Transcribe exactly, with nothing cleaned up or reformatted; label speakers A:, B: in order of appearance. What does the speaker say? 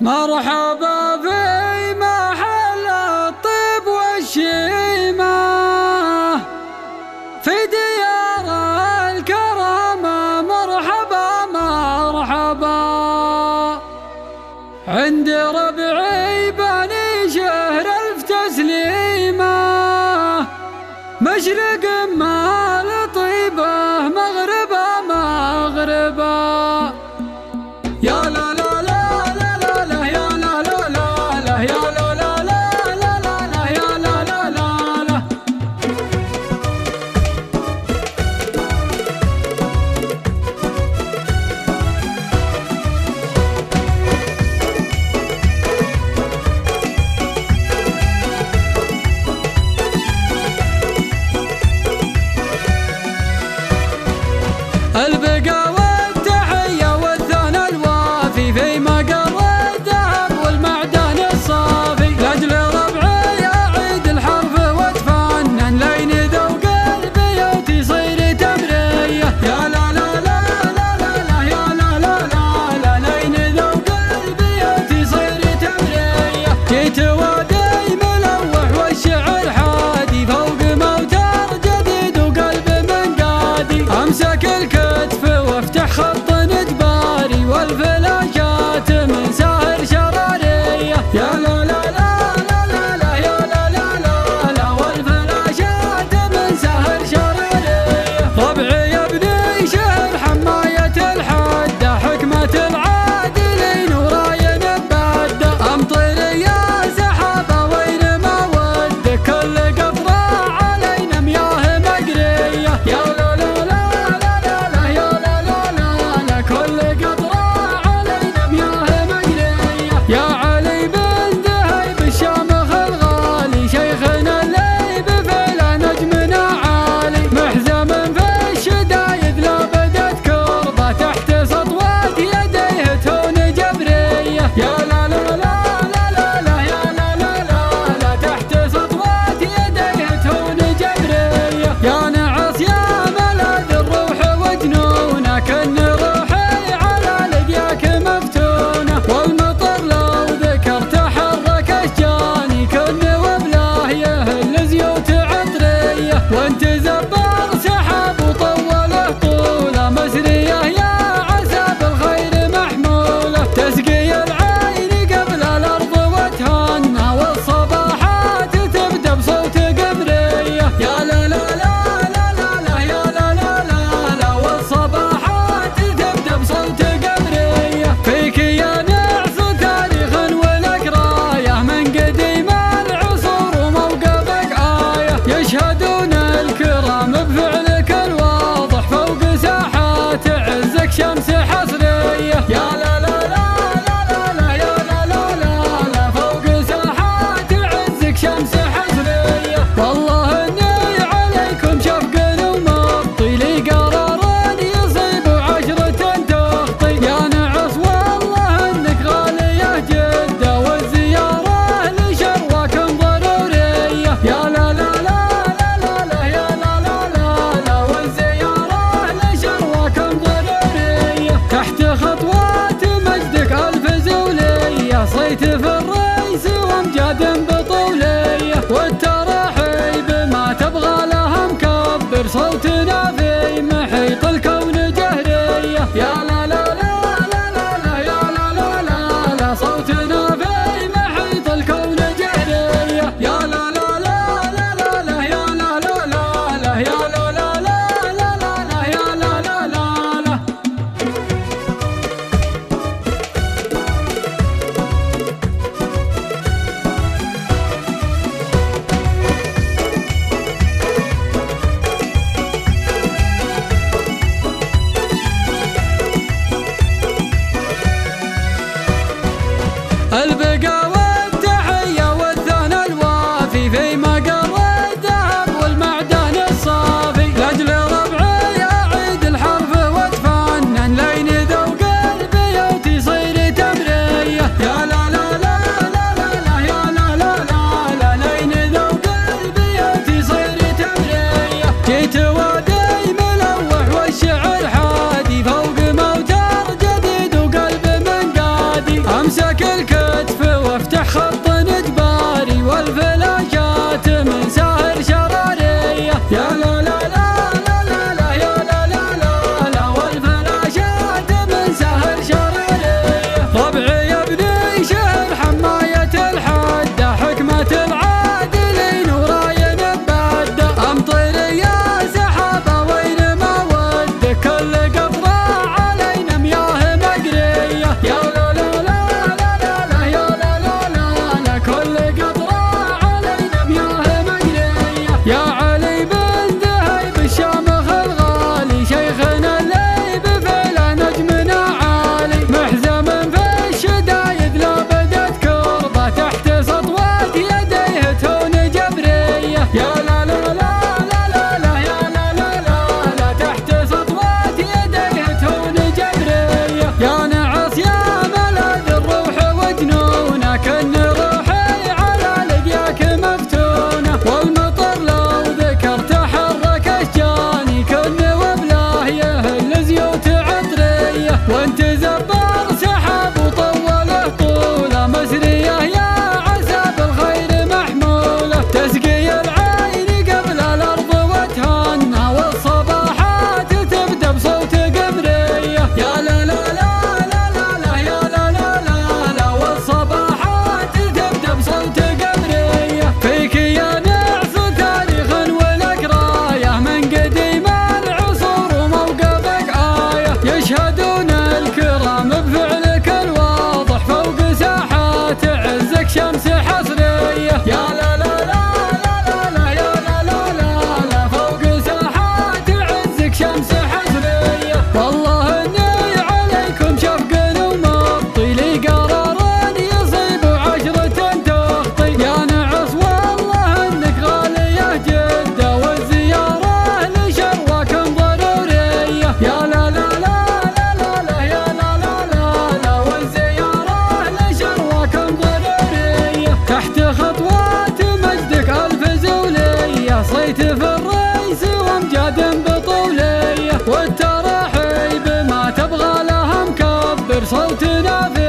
A: مرحبا في محل الطيب والشيمة، في ديار الكرامة. مرحبا مرحبا عند ربعي بني شهر ألف تسليمة، مشرق مال طيبه مغربا مغربا. يا لا لا البقا والتحية والثنى الوافي في مقر الذهب والمعدن الصافي، لاجل ربعي أعيد الحرف واتفنن لين ذوق البيوت يصير تمرية. يا لا لا لا لا لا لا يا لا لا لا لا لين ذوق البيوت يصير تمرية. جيت وادي ملوح والشعر حادي فوق موتر جديد وقلب من قادي، امسك الكتف وافتح خط اجباري والفلاشات من ساهر شراريه. يا لا لا لا لا لا لا يا لا لا لا لا والفلاشات من ساهر شراريه. ربعي يبني شهر حمايه الحده، حكمه العادلين وراين ببده. امطر يا سحابه وين ما ودك، كل قطره علينا مياه مقريه. يا لا لا كل قطرة علينا مياه مقرية. يا علي بن ذهيب الشامخ الغالي، شيخنا اللي بفعله نجمنا عالي، محزم في الشدايد لا بدت كربة، تحت سطوات يديه تون جبرية. يا لا لا لا لا لا لا يا لا لا لا لا تحت سطوات يديه تون جبرية. يا نعس يا ملاذ الروح وجنونه، كن والمطر لو ذكر تحرك اشجاني، كن وبلاه يهل زيوت عطريه. وانت زبر سحاب وطوله طوله مسريه، يا عسى بالخير محموله. تسقي العين قبل الارض وتهنى، والصباحات تبدا بصوت قمريه. يا لا لا لا لا لا لا يا لا لا لا لا والصباحات تبدا بصوت قمريه. فيك يا يشهدون الكرام بفعلك الواضح، فوق ساحات عزك شمس حصرية. يا لا لا لا لا لا لا يا لا لا لا لا فوق ساحات عزك شمس حصرية. والله اني عليكم شفق ومبطي، لي قرار يصيب وعشرة تخطي. يا نعس والله انك غالية جدة، والزيارة لشرواكم ضرورية. يا لا لا تحت خطوات مجدك ألف زولية، صيت في الريس وامجاد بطولية. والترحيب ما تبغى لها مكبر، صوتنا في محيط الكون جهرية. يا لا لا لا لا لا لا يا لا لا لا لا صوتنا في محيط الكون جهرية. يا لا لا لا لا لا لا يا لا لا لا لا يا لا لا لا لا لا لا يا لا لا لا لا. البقا والتحية والثنى الوافي في مقر الذهب والمعدن الصافي، لاجل ربعي أعيد الحرف واتفنن لين ذوق البيوت يصير تمرية. يا لا لا لا لا لا لا يا لا لا لا لا لين ذوق البيوت يصير تمرية. جيت وادي ملوح والشعر حادي فوق موتر جديد وقلب من قادي، امسك الكل وانت زبر سحب وطوله طوله مسريه يا عسى بالخير محموله تسقي العين قبل الارض وتهنى والصباحات تبدا بصوت قمريه يا لا لا لا لا لا لا يا لا لا لا لا والصباحات تبدا بصوت قمريه فيك يا نعس تاريخ والقرايه من قديم العصور وموقفك آية يشهدون الكرام بفعلك الواضح فوق ساحات عزك شمس حصريه يا لا لا لا لا لا لا يا لا لا لا لا فوق ساحات عزك شمس حصريه والله اني عليكم شفق ومطي لي قرار يصيب وعشرة تخطي يا نعس والله انك غاليه جده والزياره لشرواكم ضروريه يا لا لا لا لا لا لا يا لا لا لا لا والزياره لشرواكم ضروريه تحت خطوات مجدك الف زوليه صيت في الريس وامجاد بطوليه والترحيب ما تبغى لها مكبر صوتنا في